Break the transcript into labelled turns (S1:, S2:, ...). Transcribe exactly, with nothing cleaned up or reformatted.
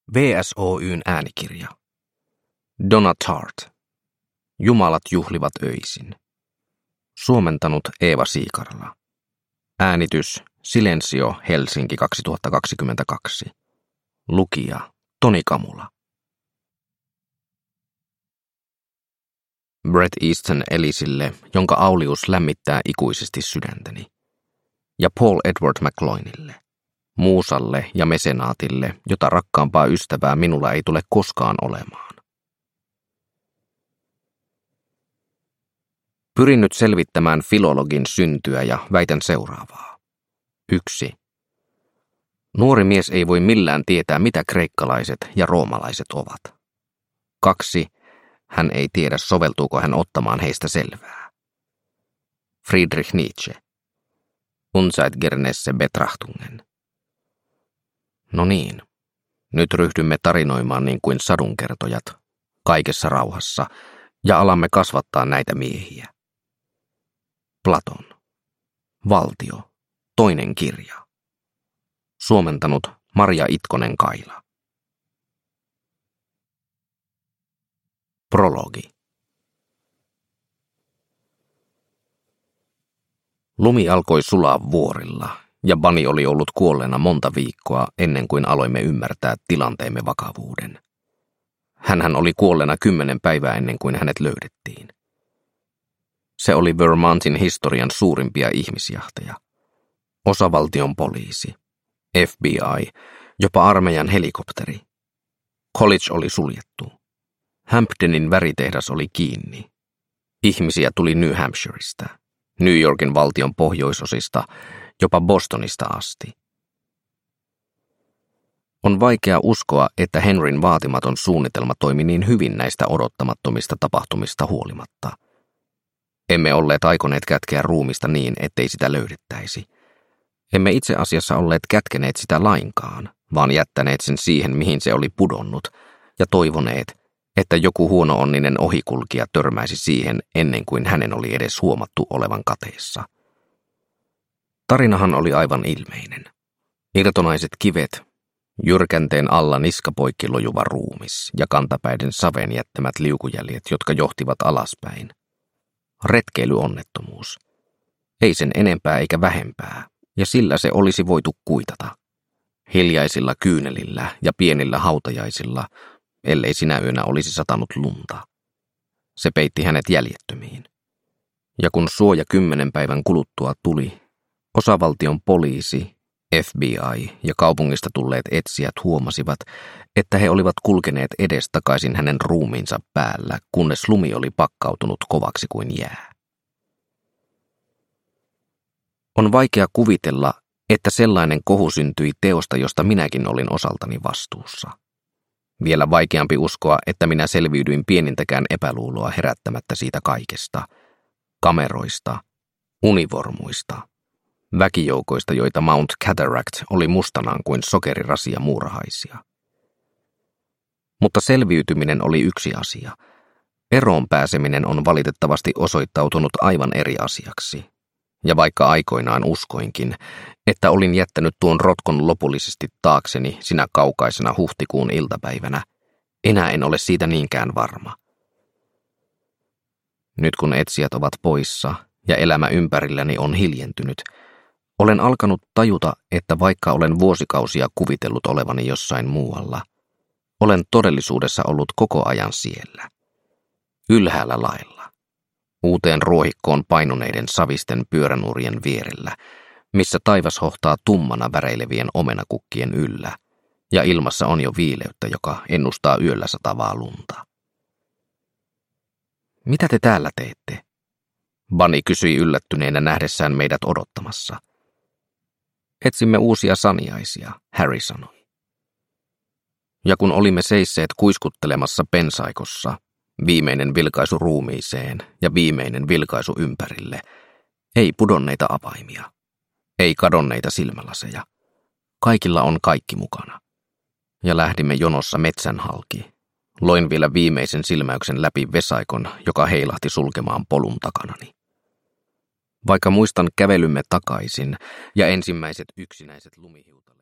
S1: V S O Y:n äänikirja. Donna Tartt. Jumalat juhlivat öisin. Suomentanut Eeva Siikarala. Äänitys Silensio Helsinki kaksituhattakaksikymmentäkaksi. Lukija Toni Kamula. Bret Easton Ellisille, jonka aulius lämmittää ikuisesti sydäntäni. Ja Paul Edward McLoynille. Muusalle ja mesenaatille, jota rakkaampaa ystävää minulla ei tule koskaan olemaan. Pyrin nyt selvittämään filologin syntyä ja väitän seuraavaa. Yksi. Nuori mies ei voi millään tietää, mitä kreikkalaiset ja roomalaiset ovat. Kaksi. Hän ei tiedä, soveltuuko hän ottamaan heistä selvää. Friedrich Nietzsche. Unzeitgenössische Betrachtungen. No niin, nyt ryhdymme tarinoimaan niin kuin sadunkertojat, kaikessa rauhassa, ja alamme kasvattaa näitä miehiä. Platon. Valtio. Toinen kirja. Suomentanut Marja Itkonen-Kaila. Prologi. Lumi alkoi sulaa vuorilla, ja Bunny oli ollut kuolleena monta viikkoa ennen kuin aloimme ymmärtää tilanteemme vakavuuden. Hänhän oli kuolleena kymmenen päivää ennen kuin hänet löydettiin. Se oli Vermontin historian suurimpia ihmisjahteja. Osavaltion poliisi, F B I, jopa armeijan helikopteri. College oli suljettu. Hampdenin väritehdas oli kiinni. Ihmisiä tuli New Hampshireista, New Yorkin valtion pohjoisosista, jopa Bostonista asti. On vaikea uskoa, että Henryn vaatimaton suunnitelma toimi niin hyvin näistä odottamattomista tapahtumista huolimatta. Emme olleet aikoneet kätkeä ruumista niin, ettei sitä löydettäisi. Emme itse asiassa olleet kätkeneet sitä lainkaan, vaan jättäneet sen siihen, mihin se oli pudonnut, ja toivoneet, että joku huono-onninen ohikulkija törmäisi siihen ennen kuin hänen oli edes huomattu olevan kateessa. Tarinahan oli aivan ilmeinen. Irtonaiset kivet, jyrkänteen alla niskapoikki lojuva ruumis ja kantapäiden saven jättämät liukujäljet, jotka johtivat alaspäin. Retkeilyonnettomuus. Ei sen enempää eikä vähempää, ja sillä se olisi voitu kuitata. Hiljaisilla kyynelillä ja pienillä hautajaisilla, ellei sinä yönä olisi satanut lunta. Se peitti hänet jäljettömiin. Ja kun suoja kymmenen päivän kuluttua tuli, osavaltion poliisi, F B I ja kaupungista tulleet etsijät huomasivat, että he olivat kulkeneet edestakaisin hänen ruumiinsa päällä, kunnes lumi oli pakkautunut kovaksi kuin jää. On vaikea kuvitella, että sellainen kohu syntyi teosta, josta minäkin olin osaltani vastuussa. Vielä vaikeampi uskoa, että minä selviydyin pienintäkään epäluuloa herättämättä siitä kaikesta. Kameroista, univormuista, väkijoukoista, joita Mount Cataract oli mustanaan kuin sokerirasia muurahaisia. Mutta selviytyminen oli yksi asia. Eroon pääseminen on valitettavasti osoittautunut aivan eri asiaksi. Ja vaikka aikoinaan uskoinkin, että olin jättänyt tuon rotkon lopullisesti taakseni sinä kaukaisena huhtikuun iltapäivänä, enää en ole siitä niinkään varma. Nyt kun etsijät ovat poissa ja elämä ympärilläni on hiljentynyt, olen alkanut tajuta, että vaikka olen vuosikausia kuvitellut olevani jossain muualla, olen todellisuudessa ollut koko ajan siellä, ylhäällä lailla, uuteen ruohikkoon painuneiden savisten pyöränurien vierellä, missä taivas hohtaa tummana väreilevien omenakukkien yllä, ja ilmassa on jo viileyttä, joka ennustaa yöllä satavaa lunta. Mitä te täällä teette? Bunny kysyi yllättyneenä nähdessään meidät odottamassa. Etsimme uusia saniaisia, Harry sanoi. Ja kun olimme seisseet kuiskuttelemassa pensaikossa, viimeinen vilkaisu ruumiiseen ja viimeinen vilkaisu ympärille, ei pudonneita avaimia, ei kadonneita silmälaseja. Kaikilla on kaikki mukana. Ja lähdimme jonossa metsän halki. Loin vielä viimeisen silmäyksen läpi vesaikon, joka heilahti sulkemaan polun takanani. Vaikka muistan kävelymme takaisin ja ensimmäiset yksinäiset lumihiutalat.